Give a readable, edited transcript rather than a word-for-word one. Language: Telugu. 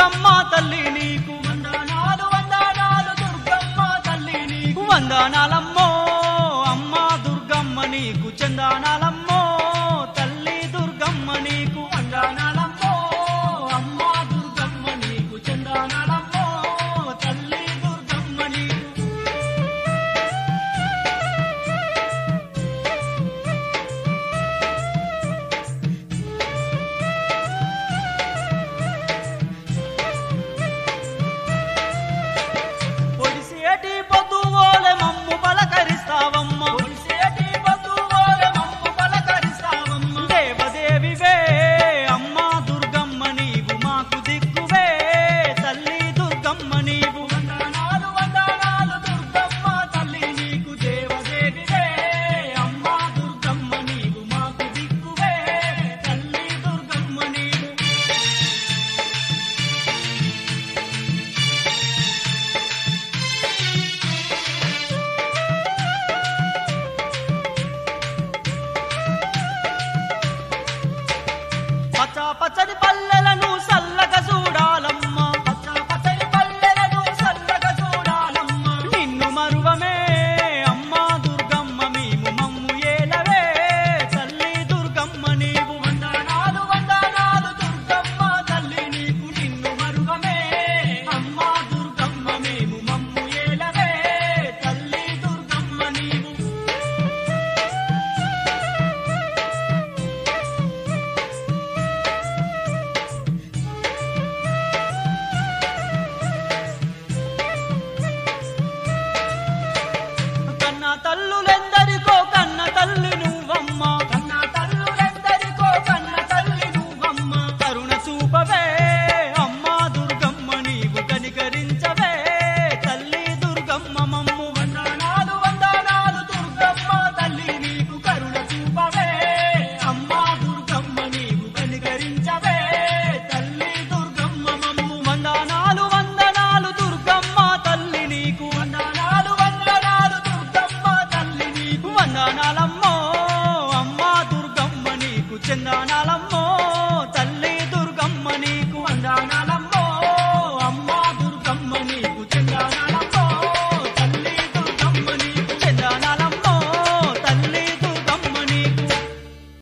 దుర్గమ్మ తల్లి నీకు వందనాలు వందనాలు దుర్గమ్మ తల్లి నీకు వందనాలమ్మో అమ్మా దుర్గమ్మ నీకు చందనాలమ్మో తల్లి దుర్గమ్మ నీకు వందనాలమ్మో అమ్మ దుర్గమ్మ నీకు చందనాలమ్మో తల్లి దుర్గమ్మ నీకు పొడిసేటి పొద్దుగోలె మమ్ము పలకరిస్తావమ్మ ఒడిసేటి బంధువులే మమ్ము పలకరిస్తావమ్మ దేవదేవివే అమ్మా దుర్గమ్మ నీవు మాకు దిక్కువే తల్లి దుర్గమ్మ నీవు వందనాలు వందనాలు దుర్గమ్మ తల్లి నీకు దేవదేవివే అమ్మ దుర్గమ్మ నీవు మాకు దిక్కువే తల్లి దుర్గమ్మ నీవు పచ్చ పచ్చని పల్లెలను సల్లగా చూడాలమ్మ పచ్చ పచ్చని పల్లెలను సల్లగా చూడాలమ్మ నిన్ను మరువమే అమ్మా దుర్గమ్మ మేము మమ్ము ఏలవే తల్లి దుర్గమ్మ నీవు వందనాలు వందనాలు దుర్గమ్మ తల్లి నీకు నిన్ను మరువమే అమ్మ దుర్గమ్మ మేము మమ్ము ఏలవే తల్లి దుర్గమ్మ నీవు కన్న తల్లులెందరికో కన్న తల్లి నువ్వమ్మ కన్న తల్లులెందరికో కన్న తల్లి నువ్వమ్మ కరుణ చూపవే అమ్మా దుర్గమ్మ నీవు కనికరించవే తల్లి దుర్గమ్మ మమ్ము వందనాలు వందనాలు దుర్గమ్మ తల్లి నీకు కరుణ చూపవే అమ్మ దుర్గమ్మ నీవు కనికరించవే తల్లి దుర్గమ్మ మమ్ము వందనాలు వందనాలు దుర్గమ్మ తల్లి నీకు వందనాలు వందనాలు దుర్గమ్మ తల్లి నీకు వందనాలమ్మో అమ్మా దుర్గమ్మ నీకు చందనాలమ్మో